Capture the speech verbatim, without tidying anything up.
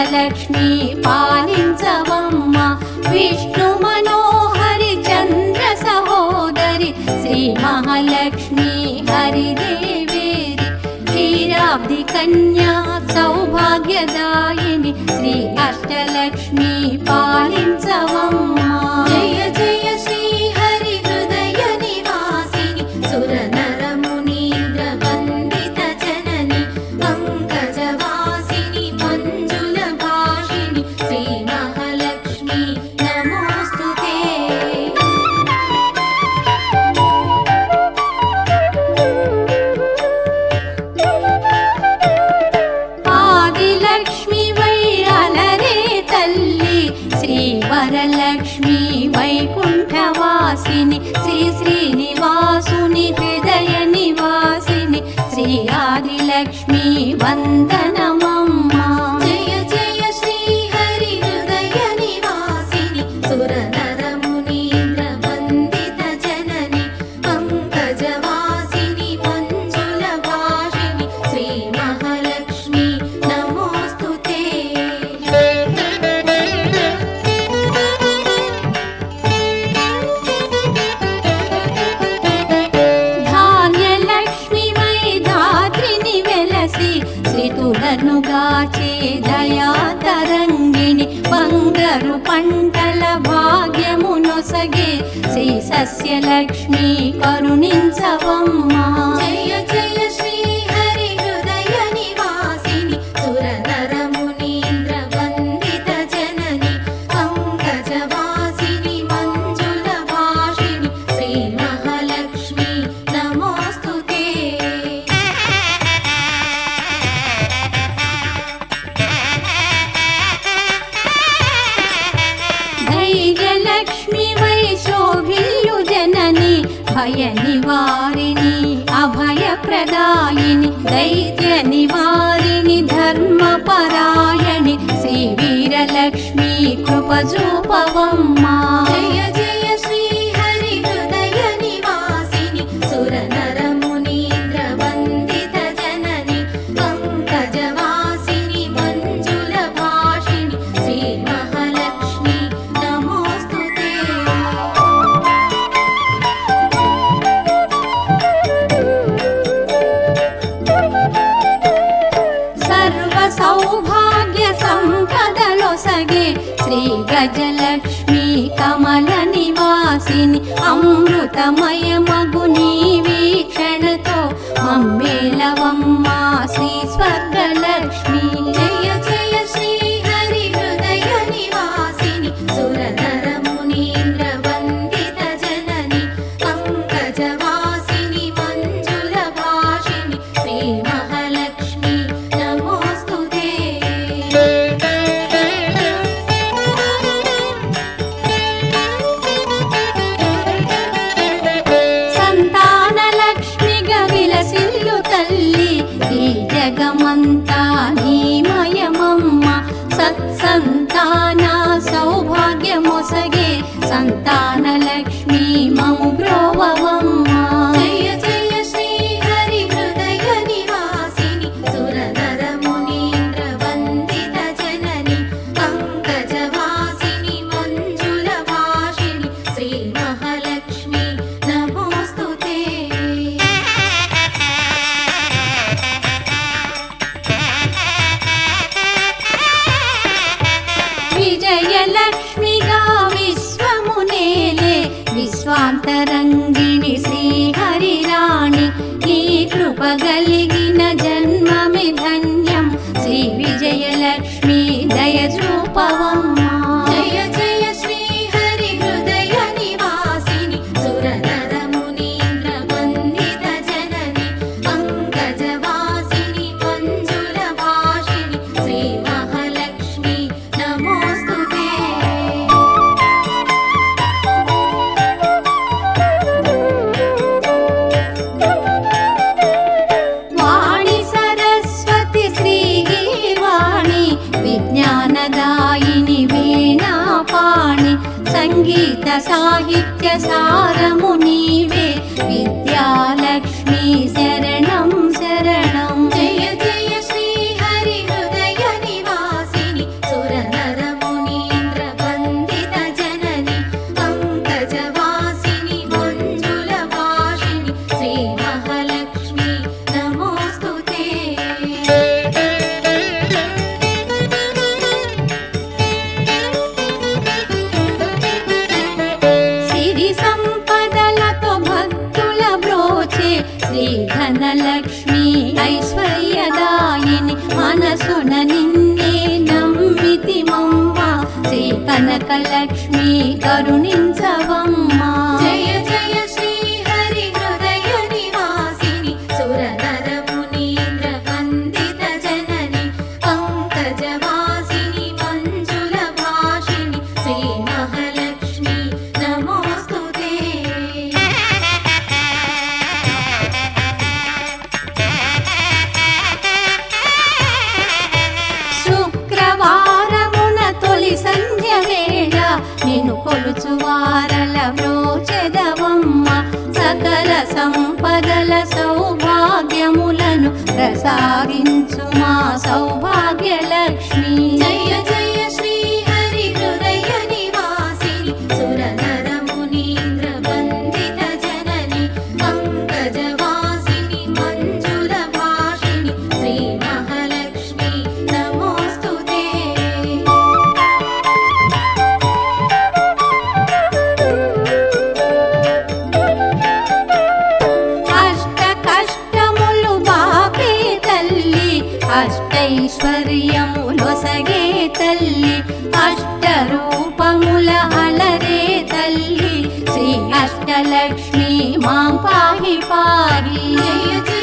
అష్టలక్ష్మి పాలించవమ్మ విష్ణు మనోహరి చంద్ర సహోదరి శ్రీ మహాలక్ష్మి హరిదేవేరి క్షీరాబ్ది కన్యా సౌభాగ్యదాయిని శ్రీ అష్టలక్ష్మి పాలించవమ్మ జయ జయ శ్రీ హరి హృదయ నివాసిని సుర నర మునీంద్ర వందిత జనని పంకజవాసిని మంజుల భాషిని శ్రీ మహాలక్ష్మి నమోస్తుతే ఆదిలక్ష్మి వైరాలరే తల్లి శ్రీ వరలక్ష్మి వైకుంఠవాసిని శ్రీ శ్రీనివాసుని హృదయ నివాసిని శ్రీ ఆదిలక్ష్మి వందనమమ్మ జయ జయ శ్రీ హరి హృదయ నివాసిని సుర నర మునీంద్ర వందిత జనని పంకజవాసిని మంజుల భాషిని శ్రీ మహాలక్ష్మి నమోస్తుతే ధాన్యలక్ష్మి వై ధాత్రిని వెలసి శ్రీతులను గాచే దయా తరంగిణి బంగారు పంటల భాగ్యము నొసగే శ్రీ సస్యలక్ష్మి కరుణించవమ్మ జయ జయ శ్రీ హరి హృదయ నివాసిని సుర నర మునీంద్ర వందిత జనని పంకజవాసిని మంజుల భాషిని శ్రీ మహాలక్ష్మి నమోస్తుతే ధైర్యలక్ష్మి వై శోభిల్లు జనని భయ నివారిణి అభయ ప్రదాయిని దైత్య నివారిణి ధర్మ పరాయణి శ్రీ వీరలక్ష్మి కృప చూపవమ్మ జయ జయ శ్రీ హరి హృదయ నివాసిని సుర నర మునీంద్ర వందిత జనని పంకజవాసిని మంజుల భాషిని శ్రీ మహాలక్ష్మి నమోస్తుతే సర్వ సౌభాగ్య సంపదలొసగే శ్రీ గజలక్ష్మి కమల నివాసిని అమృతమయ మగు నీ వీక్షణతో మమ్మేలవమ్మ శ్రీ స్వర్గలక్ష్మి జయ జయ శ్రీ హరి హృదయ నివాసిని సుర నర మునీంద్ర వందిత జనని పంకజవాసిని మంజుల భాషిని శ్రీ మహాలక్ష్మి నమోస్తుతే సంతానలక్ష్మిగా విలసిల్లు తల్లి ఈ జగమంతా నీమయమమ్మ సత్సంతాన సౌభాగ్యమొసగే సంతానలక్ష్మి మము బ్రోవవమ్మ జయ జయ శ్రీ హరి హృదయ నివాసిని సుర నర మునీంద్ర వందిత జనని పంకజవాసిని మంజుల భాషిని శ్రీ మహాలక్ష్మి నమోస్తుతే విజయలక్ష్మిగా విశ్వమునేలే విశ్వాంతరంగిణి శ్రీహరిరాణి నీ కృప కలిగిన జన్మమి ధన్యం శ్రీ విజయలక్ష్మి దయచూపవమ్మ జయ జయ శ్రీ హరి హృదయ నివాసిని సుర నర మునీంద్ర వందిత జనని పంకజవాసిని మంజుల భాషిని శ్రీ మహాలక్ష్మి నమోస్తుతే వాణి సరస్వతి శ్రీగీర్వాణి విజ్ఞానదాయిని వీణాపాణి సంగీత సాహిత్య సారము నీవే విద్యాలక్ష్మి శరణం శరణం జయ జయ శ్రీ హరి హృదయ నివాసిని మనసున నిన్నే నమ్మితిమమ్మ శ్రీ కనకలక్ష్మి కరుణించవమ్మా. జయ జయ శ్రీ హరి హృదయ నివాసిని సురనర మునీంద్ర వందిత జనని పంకజవాసిని మంజుల భాషిణి శ్రీ మహాలక్ష్మి నమోస్తుతే. శుక్రవారమున తొలి సంధ్య వేళ నిన్ను కొలుచు వారల బ్రోచెదవమ్మ సకల సంపదల సౌభాగ్యములను ప్రసాదించు మా సౌభాగ్యలక్ష్మి. జయ జయ శ్రీ హరి హృదయ నివాసిని సురనర మునీంద్ర వందిత జనని పంకజవాసిని మంజుల భాషిణి శ్రీ మహాలక్ష్మి నమోస్తుతే. అష్ట కష్టములు బాపే తల్లి అష్టైశ్వర్యములొసగే తల్లి అష్ట రూపముల అలరే తల్లి శ్రీ అష్టలక్ష్మి మాం పాహి పాహి. జయ జయ